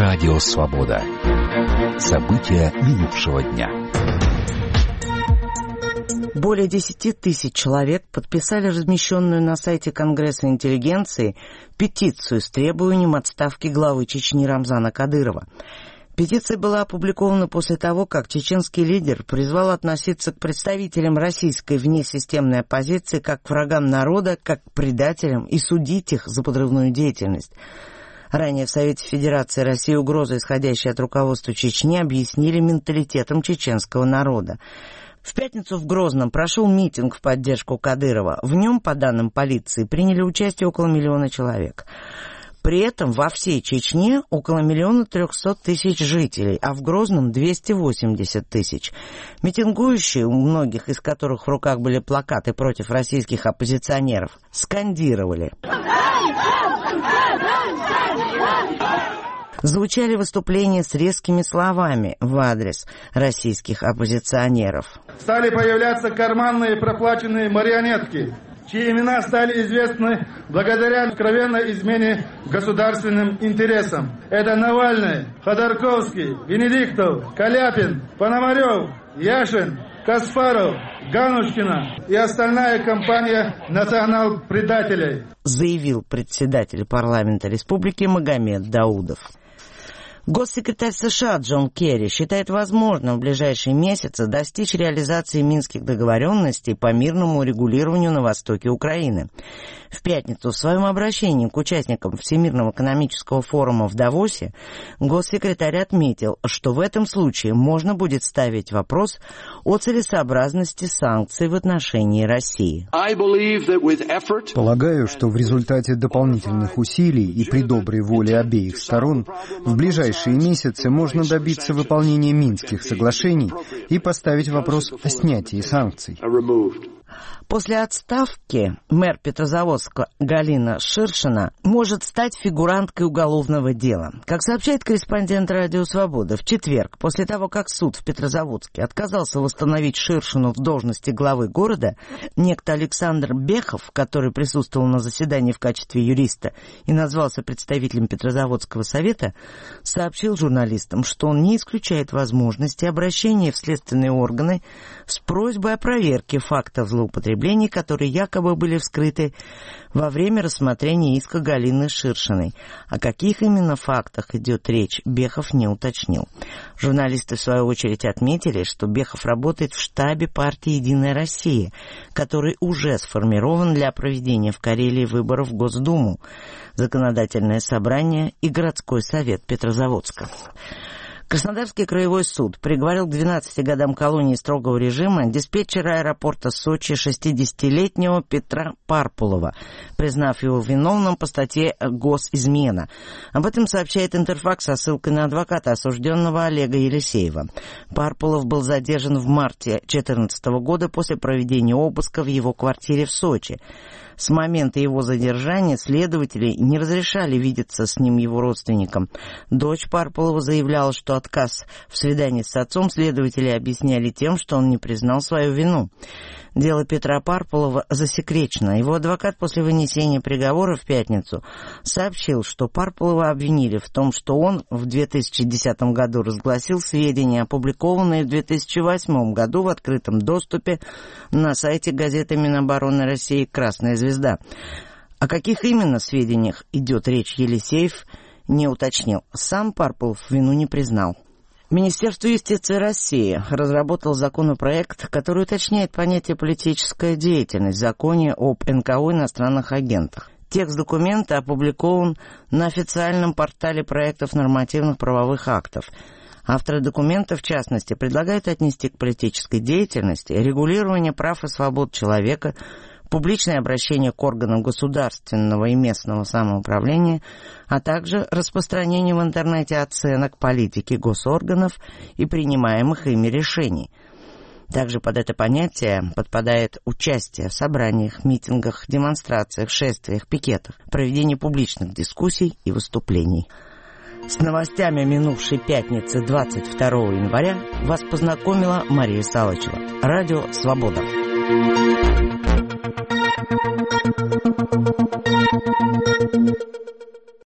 Радио «Свобода». События минувшего дня. Более 10 тысяч человек подписали размещенную на сайте Конгресса интеллигенции петицию с требованием отставки главы Чечни Рамзана Кадырова. Петиция была опубликована после того, как чеченский лидер призвал относиться к представителям российской внесистемной оппозиции как к врагам народа, как к предателям и судить их за подрывную деятельность. Ранее в Совете Федерации России угрозы, исходящие от руководства Чечни, объяснили менталитетом чеченского народа. В пятницу в Грозном прошел митинг в поддержку Кадырова. В нем, по данным полиции, приняли участие около 1 миллиона человек. При этом во всей Чечне около 1 300 000 жителей, а в Грозном 280 000. Митингующие, у многих из которых в руках были плакаты против российских оппозиционеров, скандировали. Звучали выступления с резкими словами в адрес российских оппозиционеров. Стали появляться карманные проплаченные марионетки, чьи имена стали известны благодаря откровенной измене государственным интересам. Это Навальный, Ходорковский, Венедиктов, Каляпин, Пономарев, Яшин, Каспаров, Ганушкина и остальная компания национал-предателей, заявил председатель парламента республики Магомед Даудов. Госсекретарь США Джон Керри считает возможным в ближайшие месяцы достичь реализации минских договоренностей по мирному урегулированию на востоке Украины. В пятницу в своем обращении к участникам Всемирного экономического форума в Давосе госсекретарь отметил, что в этом случае можно будет ставить вопрос о целесообразности санкций в отношении России. Полагаю, что в результате дополнительных усилий и при доброй воле обеих сторон в ближайшие месяцы можно добиться выполнения Минских соглашений и поставить вопрос о снятии санкций. После отставки мэр Петрозаводска Галина Ширшина может стать фигуранткой уголовного дела. Как сообщает корреспондент «Радио Свобода», в четверг, после того, как суд в Петрозаводске отказался восстановить Ширшину в должности главы города, некто Александр Бехов, который присутствовал на заседании в качестве юриста и назвался представителем Петрозаводского совета, сообщил журналистам, что он не исключает возможности обращения в следственные органы с просьбой о проверке фактов злоупотребления, которые якобы были вскрыты во время рассмотрения иска Галины Ширшиной. О каких именно фактах идет речь, Бехов не уточнил. Журналисты, в свою очередь, отметили, что Бехов работает в штабе партии «Единая Россия», который уже сформирован для проведения в Карелии выборов в Госдуму, Законодательное собрание и городской совет Петрозаводска. Краснодарский краевой суд приговорил к 12 годам колонии строгого режима диспетчера аэропорта Сочи 60-летнего Петра Парпулова, признав его виновным по статье «Госизмена». Об этом сообщает Интерфакс со ссылкой на адвоката осужденного Олега Елисеева. Парпулов был задержан в марте 2014 года после проведения обыска в его квартире в Сочи. С момента его задержания следователи не разрешали видеться с ним его родственникам. Дочь Парпулова заявляла, что отказ в свидании с отцом следователи объясняли тем, что он не признал свою вину. Дело Петра Парпулова засекречено. Его адвокат после вынесения приговора в пятницу сообщил, что Парпулова обвинили в том, что он в 2010 году разгласил сведения, опубликованные в 2008 году в открытом доступе на сайте газеты Минобороны России «Красная звезда». О каких именно сведениях идет речь, Елисеев не уточнил. Сам Парпулов вину не признал. Министерство юстиции России разработало законопроект, который уточняет понятие «политическая деятельность» в законе об НКО иностранных агентах. Текст документа опубликован на официальном портале проектов нормативных правовых актов. Авторы документа, в частности, предлагают отнести к политической деятельности регулирование прав и свобод человека, публичное обращение к органам государственного и местного самоуправления, а также распространение в интернете оценок политики госорганов и принимаемых ими решений. Также под это понятие подпадает участие в собраниях, митингах, демонстрациях, шествиях, пикетах, проведение публичных дискуссий и выступлений. С новостями минувшей пятницы 22 января вас познакомила Мария Салычева. Радио «Свобода».